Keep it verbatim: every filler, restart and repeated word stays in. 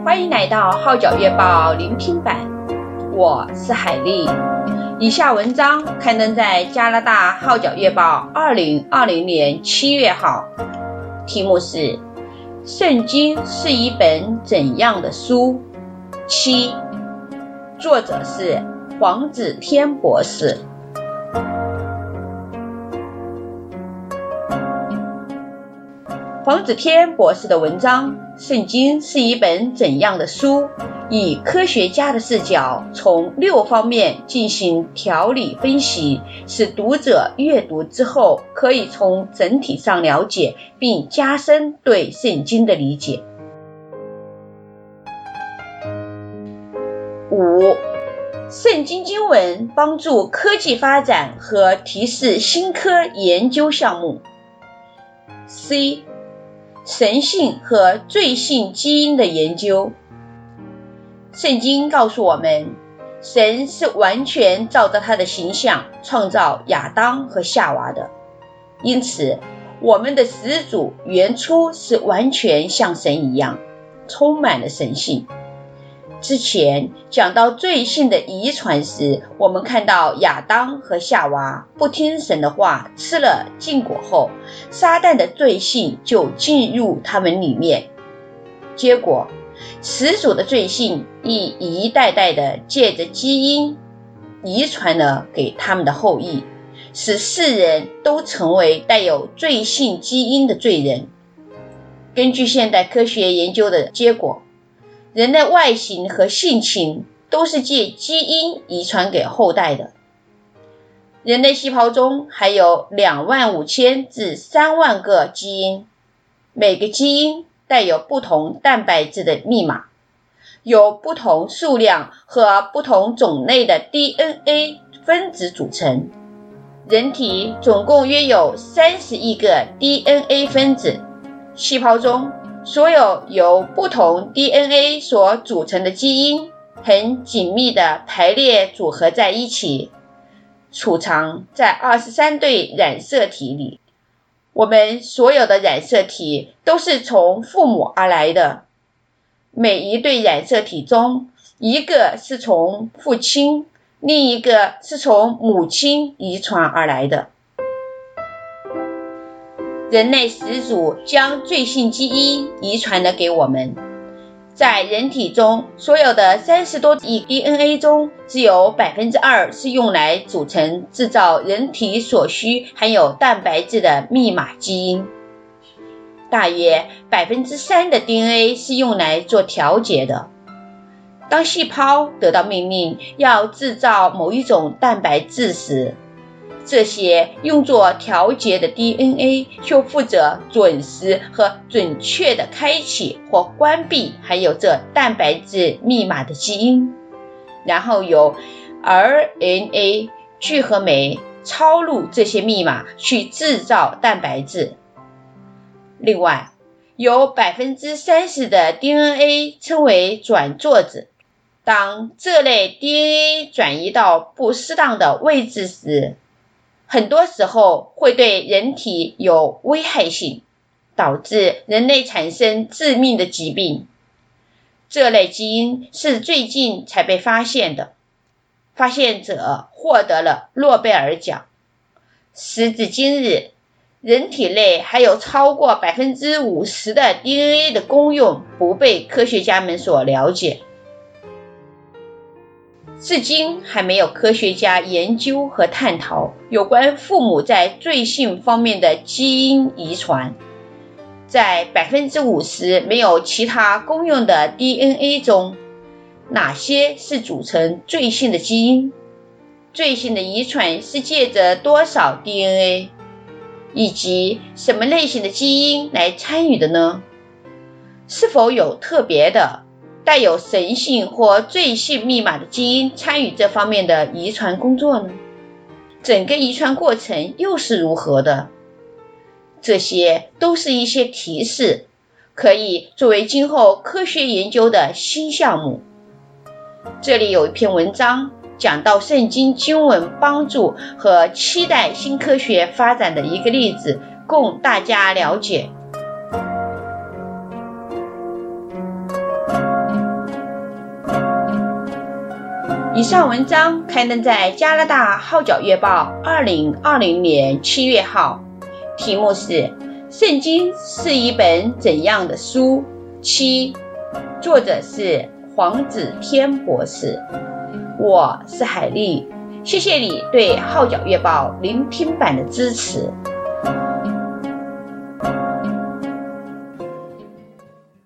欢迎来到号角月报聆听版，我是海丽。以下文章刊登在加拿大号角月报二零二零年七月号，题目是圣经是一本怎样的书？七，作者是黄子天博士。黄子天博士的文章《圣经是一本怎样的书》，以科学家的视角，从六方面进行条理分析，使读者阅读之后可以从整体上了解，并加深对圣经的理解。五，圣经经文帮助科技发展和提示新科研究项目。C，神性和罪性基因的研究。圣经告诉我们，神是完全照着他的形象创造亚当和夏娃的，因此我们的始祖原初是完全像神一样，充满了神性。之前讲到罪性的遗传时，我们看到亚当和夏娃不听神的话，吃了禁果后，撒旦的罪性就进入他们里面，结果始祖的罪性亦一代代的借着基因遗传了给他们的后裔，使世人都成为带有罪性基因的罪人。根据现代科学研究的结果，人的外形和性情都是借基因遗传给后代的。人类细胞中还有两万五千至三万个基因，每个基因带有不同蛋白质的密码，由不同数量和不同种类的 D N A 分子组成。人体总共约有三十亿个 D N A 分子，细胞中所有由不同 D N A 所组成的基因很紧密地排列组合在一起，储藏在二十三对染色体里。我们所有的染色体都是从父母而来的，每一对染色体中，一个是从父亲，另一个是从母亲遗传而来的。人类始祖将罪性基因遗传了给我们，在人体中所有的三十多亿 D N A 中，只有 百分之二 是用来组成制造人体所需含有蛋白质的密码基因，大约 百分之三 的 D N A 是用来做调节的。当细胞得到命令要制造某一种蛋白质时，这些用作调节的 D N A 就负责准时和准确地开启或关闭含有这蛋白质密码的基因，然后由 R N A 聚合酶抄录这些密码去制造蛋白质。另外，有 百分之三十 的 D N A 称为转作子，当这类 D N A 转移到不适当的位置时，很多时候会对人体有危害性，导致人类产生致命的疾病。这类基因是最近才被发现的，发现者获得了诺贝尔奖。时至今日，人体内还有超过 百分之五十 的 D N A 的功用不被科学家们所了解。至今还没有科学家研究和探讨有关父母在罪性方面的基因遗传。在 百分之五十 没有其他功用的 D N A 中，哪些是组成罪性的基因？罪性的遗传是借着多少 D N A？ 以及什么类型的基因来参与的呢？是否有特别的带有神性或罪性密码的基因参与这方面的遗传工作呢？整个遗传过程又是如何的？这些都是一些提示，可以作为今后科学研究的新项目。这里有一篇文章讲到圣经经文帮助和期待新科学发展的一个例子，供大家了解。 以上文章刊登在加拿大号角月报二零二零年七月号，题目是《圣经是一本怎样的书？七》，作者是黄子天博士。我是海丽，谢谢你对号角月报聆听版的支持。